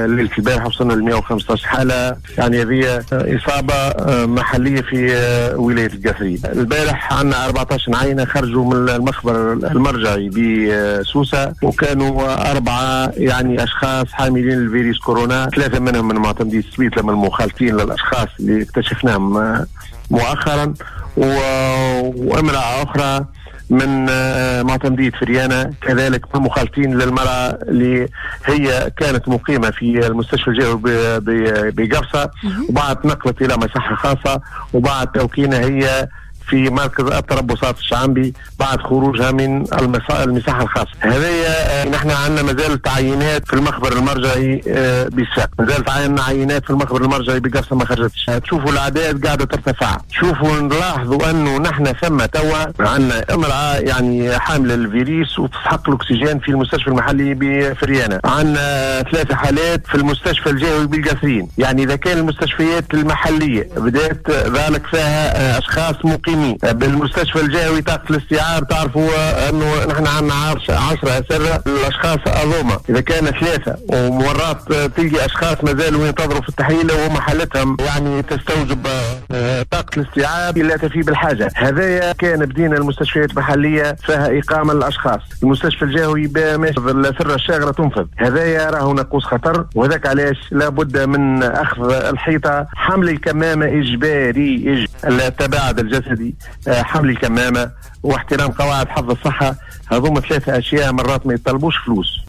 ليلة البارحة وصلنا ل 115 حالة، يعني هذه إصابة محلية في ولاية القصرين. البارح عندنا 14 عينة خرجوا من المخبر المرجعي بسوسة، وكانوا 4 يعني أشخاص حاملين الفيروس كورونا، 3 منهم من معتمدي السبيط لما المخالطين للأشخاص اللي اكتشفناهم مؤخرا، وامرأة أخرى من معتمدية فريانة كذلك مخالطين للمرأة اللي هي كانت مقيمة في المستشفى الجوي بقفصة، وبعد نقلت إلى مصحة خاصة، وبعد توكينها هي في مركز التربصات الشعبي بعد خروجها من المساحة الخاصة. هذه نحن عندنا مازال تعيينات في المخبر المرجعي بالساق، مازال عندنا عينات في المخبر المرجعي بقفصة ما خرجتش. تشوفوا الأعداد قاعدة ترتفع، شوفوا نلاحظوا أنه نحن ثم توا عندنا امرأة يعني حاملة الفيروس وتسحق الأكسجين في المستشفى المحلي بفريانة. عندنا 3 حالات في المستشفى الجوي بالقصرين. يعني إذا كان المستشفيات المحلية بدأت ذلك فيها أشخاص مقيمين، بالمستشفى الجوي طاقة الاستيعاب تعرفوا انه نحن عندنا 10 اسرة الاشخاص اظومة، اذا كان 3 ومرات تلقي اشخاص ما زالوا ينتظروا في التحليل وهم حالتهم يعني تستوجب طاقة الاستيعاب لا تفي بالحاجة. هذايا كان بدينا المستشفيات المحلية فيها اقامة للاشخاص، المستشفى الجوي السرة الشاغرة تنفذ، هذايا راهو نقوص خطر، وذاك علاش لابد من اخذ الحيطة، حمل الكمامة اجباري، التباعد الجسدي، حمل الكمامة، واحترام قواعد حفظ الصحة. هذوما 3 أشياء مرات ما يطلبوش فلوس.